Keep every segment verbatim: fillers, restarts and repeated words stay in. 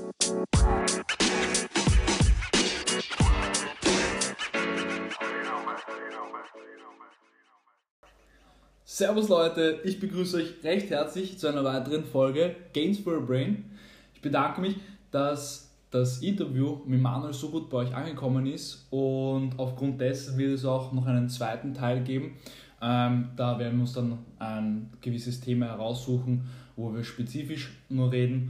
Servus Leute, ich begrüße euch recht herzlich zu einer weiteren Folge Gains for a Brain. Ich bedanke mich, dass das Interview mit Manuel so gut bei euch angekommen ist und aufgrund dessen wird es auch noch einen zweiten Teil geben. Ähm, da werden wir uns dann ein gewisses Thema heraussuchen, wo wir spezifisch nur reden.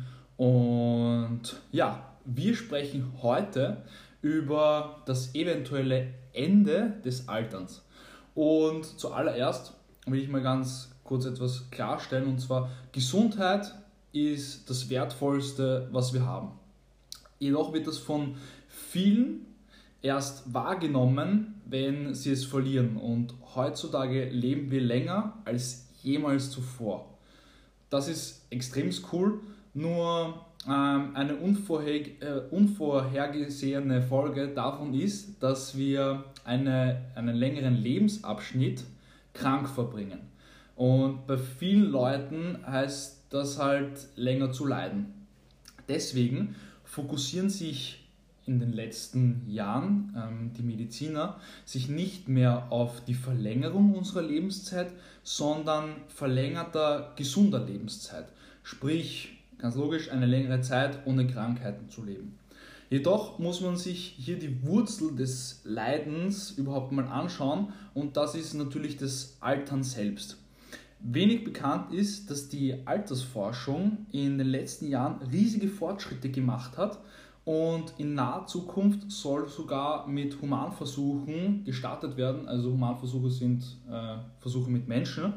Und ja, wir sprechen heute über das eventuelle Ende des Alterns. Und zuallererst will ich mal ganz kurz etwas klarstellen, und zwar Gesundheit ist das Wertvollste, was wir haben. Jedoch wird das von vielen erst wahrgenommen, wenn sie es verlieren, und heutzutage leben wir länger als jemals zuvor. Das ist extrem cool, nur ähm, eine unvorher, äh, unvorhergesehene Folge davon ist, dass wir eine, einen längeren Lebensabschnitt krank verbringen. Und bei vielen Leuten heißt das halt länger zu leiden. Deswegen fokussieren sich in den letzten Jahren ähm, die Mediziner sich nicht mehr auf die Verlängerung unserer Lebenszeit, sondern verlängerter gesunder Lebenszeit. Sprich, ganz logisch, eine längere Zeit ohne Krankheiten zu leben. Jedoch muss man sich hier die Wurzel des Leidens überhaupt mal anschauen, und das ist natürlich das Altern selbst. Wenig bekannt ist, dass die Altersforschung in den letzten Jahren riesige Fortschritte gemacht hat und in naher Zukunft soll sogar mit Humanversuchen gestartet werden. Also Humanversuche sind äh, Versuche mit Menschen,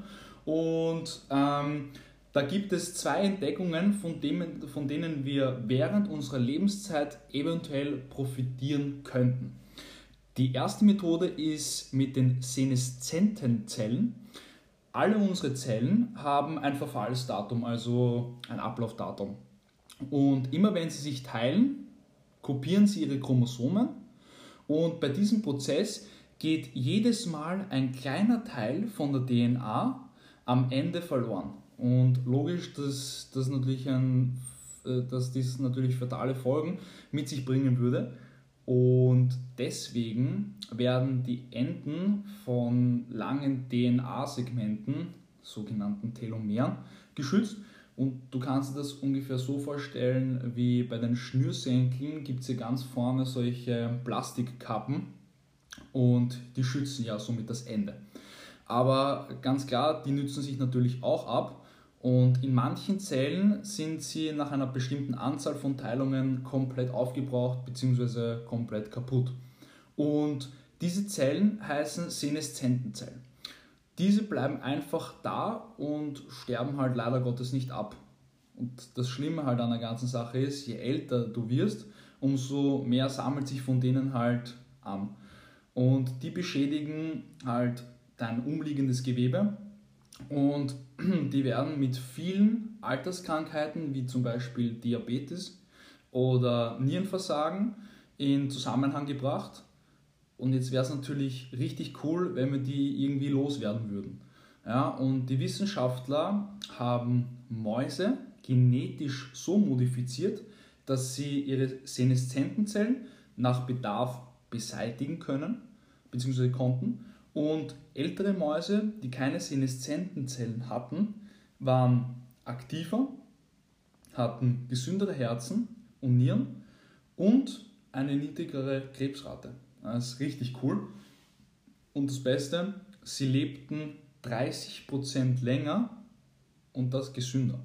und ähm, da gibt es zwei Entdeckungen, von denen, von denen wir während unserer Lebenszeit eventuell profitieren könnten. Die erste Methode ist mit den seneszenten Zellen. Alle unsere Zellen haben ein Verfallsdatum, also ein Ablaufdatum. Und immer wenn sie sich teilen, kopieren sie ihre Chromosomen, und bei diesem Prozess geht jedes Mal ein kleiner Teil von der D N A am Ende verloren. Und logisch, dass, dass, natürlich ein, dass dies natürlich fatale Folgen mit sich bringen würde. Und deswegen werden die Enden von langen D N A-Segmenten, sogenannten Telomeren, geschützt. Und du kannst dir das ungefähr so vorstellen, wie bei den Schnürsenkeln gibt es hier ganz vorne solche Plastikkappen, und die schützen ja somit das Ende. Aber ganz klar, die nützen sich natürlich auch ab. Und in manchen Zellen sind sie nach einer bestimmten Anzahl von Teilungen komplett aufgebraucht bzw. komplett kaputt. Und diese Zellen heißen seneszenten Zellen. Diese bleiben einfach da und sterben halt leider Gottes nicht ab. Und das Schlimme halt an der ganzen Sache ist, je älter du wirst, umso mehr sammelt sich von denen halt an. Und die beschädigen halt dein umliegendes Gewebe. Und die werden mit vielen Alterskrankheiten wie zum Beispiel Diabetes oder Nierenversagen in Zusammenhang gebracht. Und jetzt wäre es natürlich richtig cool, wenn wir die irgendwie loswerden würden. Ja, und die Wissenschaftler haben Mäuse genetisch so modifiziert, dass sie ihre seneszenten Zellen nach Bedarf beseitigen können bzw. konnten. Und ältere Mäuse, die keine seneszenten Zellen hatten, waren aktiver, hatten gesündere Herzen und Nieren und eine niedrigere Krebsrate. Das ist richtig cool. Und das Beste, sie lebten dreißig Prozent länger und das gesünder.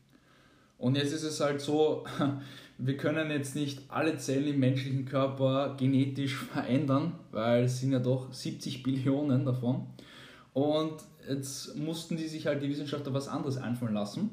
Und jetzt ist es halt so, wir können jetzt nicht alle Zellen im menschlichen Körper genetisch verändern, weil es sind ja doch siebzig Billionen davon. Und jetzt mussten die sich halt die Wissenschaftler was anderes einfallen lassen.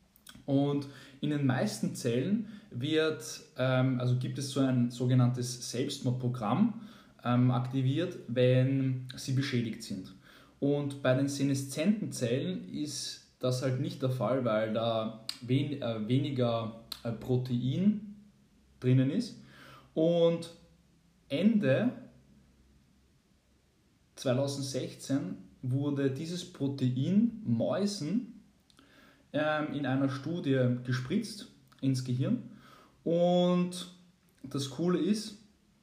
Und in den meisten Zellen wird, ähm, also gibt es so ein sogenanntes Selbstmordprogramm ähm, aktiviert, wenn sie beschädigt sind. Und bei den seneszenten Zellen ist das halt nicht der Fall, weil da wen, äh, weniger äh, Protein drinnen ist. Und Ende zwanzig sechzehn wurde dieses Protein Mäusen ähm, in einer Studie gespritzt ins Gehirn, Und das Coole ist,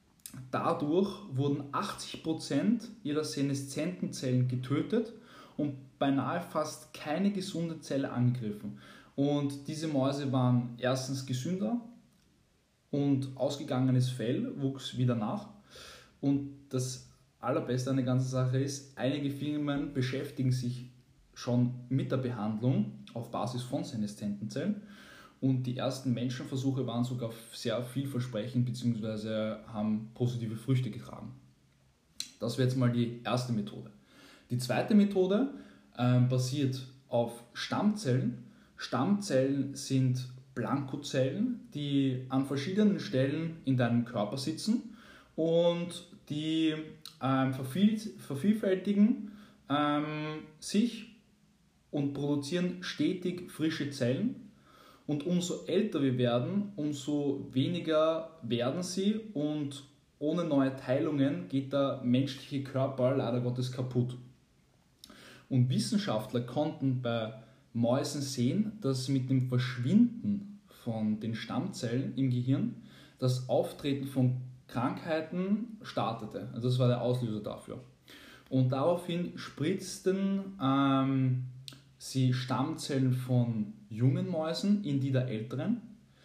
dadurch wurden achtzig Prozent ihrer seneszenten Zellen getötet und beinahe fast keine gesunde Zelle angegriffen. Und diese Mäuse waren erstens gesünder und ausgegangenes Fell wuchs wieder nach. Und das Allerbeste an der ganzen Sache ist, einige Firmen beschäftigen sich schon mit der Behandlung auf Basis von seneszenten Zellen. Und die ersten Menschenversuche waren sogar sehr vielversprechend bzw. haben positive Früchte getragen. Das wäre jetzt mal die erste Methode. Die zweite Methode äh, basiert auf Stammzellen. Stammzellen sind Blankozellen, die an verschiedenen Stellen in deinem Körper sitzen und die ähm, verviel vervielfältigen ähm, sich und produzieren stetig frische Zellen. Und umso älter wir werden, umso weniger werden sie und ohne neue Teilungen geht der menschliche Körper leider Gottes kaputt. Und Wissenschaftler konnten bei Mäusen sehen, dass mit dem Verschwinden von den Stammzellen im Gehirn das Auftreten von Krankheiten startete. Also das war der Auslöser dafür. Und daraufhin spritzten ähm, sie Stammzellen von jungen Mäusen in die der älteren,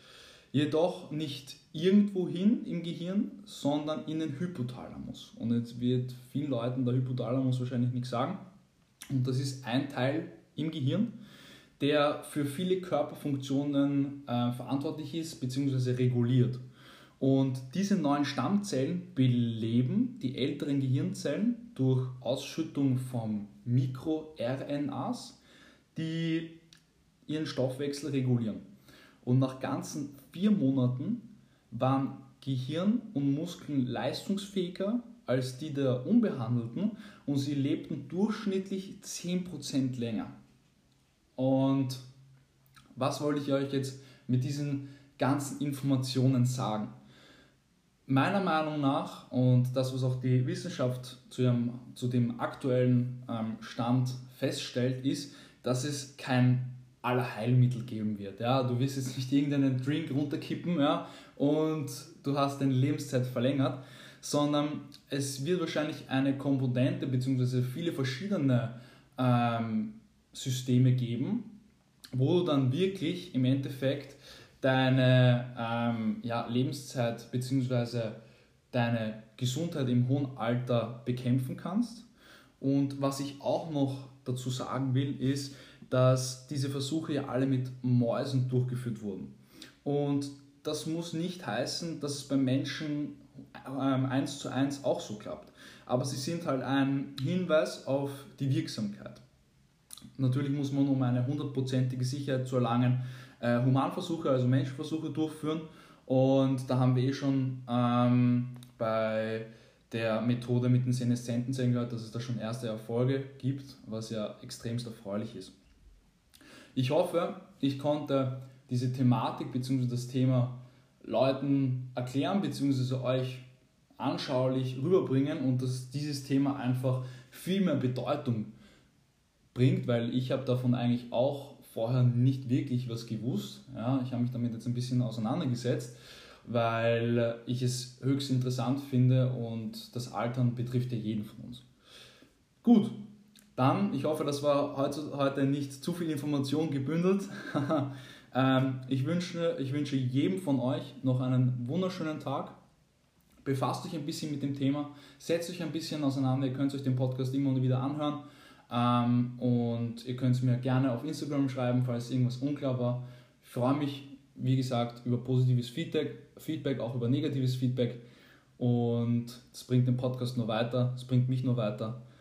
jedoch nicht irgendwohin im Gehirn, sondern in den Hypothalamus. Und jetzt wird vielen Leuten der Hypothalamus wahrscheinlich nichts sagen. Und das ist ein Teil im Gehirn, der für viele Körperfunktionen äh, verantwortlich ist bzw. reguliert. Und diese neuen Stammzellen beleben die älteren Gehirnzellen durch Ausschüttung von Mikro-R N As, die ihren Stoffwechsel regulieren. Und nach ganzen vier Monaten waren Gehirn und Muskeln leistungsfähiger als die der Unbehandelten und sie lebten durchschnittlich zehn Prozent länger. Und was wollte ich euch jetzt mit diesen ganzen Informationen sagen? Meiner Meinung nach, und das, was auch die Wissenschaft zu dem, zu dem aktuellen ähm, Stand feststellt, ist, dass es kein Allerheilmittel geben wird. Ja? Du wirst jetzt nicht irgendeinen Drink runterkippen, ja, und du hast deine Lebenszeit verlängert, sondern es wird wahrscheinlich eine Komponente bzw. viele verschiedene ähm, Systeme geben, wo du dann wirklich im Endeffekt deine ähm, ja, Lebenszeit bzw. deine Gesundheit im hohen Alter bekämpfen kannst. Und was ich auch noch dazu sagen will, ist, dass diese Versuche ja alle mit Mäusen durchgeführt wurden. Und das muss nicht heißen, dass es beim Menschen ähm, eins zu eins auch so klappt. Aber sie sind halt ein Hinweis auf die Wirksamkeit. Natürlich muss man, um eine hundertprozentige Sicherheit zu erlangen, äh, Humanversuche, also Menschenversuche durchführen. Und da haben wir eh schon ähm, bei der Methode mit den seneszenten Zellen gehört, dass es da schon erste Erfolge gibt, was ja extremst erfreulich ist. Ich hoffe, ich konnte diese Thematik bzw. das Thema Leuten erklären bzw. euch anschaulich rüberbringen und dass dieses Thema einfach viel mehr Bedeutung bringt, weil ich habe davon eigentlich auch vorher nicht wirklich was gewusst. Ja, ich habe mich damit jetzt ein bisschen auseinandergesetzt, weil ich es höchst interessant finde und das Altern betrifft ja jeden von uns. Gut, dann, ich hoffe, das war heute, heute nicht zu viel Information gebündelt. ähm, ich, wünsche, ich wünsche jedem von euch noch einen wunderschönen Tag. Befasst euch ein bisschen mit dem Thema, setzt euch ein bisschen auseinander, ihr könnt euch den Podcast immer und wieder anhören. Ähm, und ihr könnt es mir gerne auf Instagram schreiben, falls irgendwas unklar war. Ich freue mich, wie gesagt, über positives Feedback, Feedback, auch über negatives Feedback. Und das bringt den Podcast nur weiter, das bringt mich nur weiter.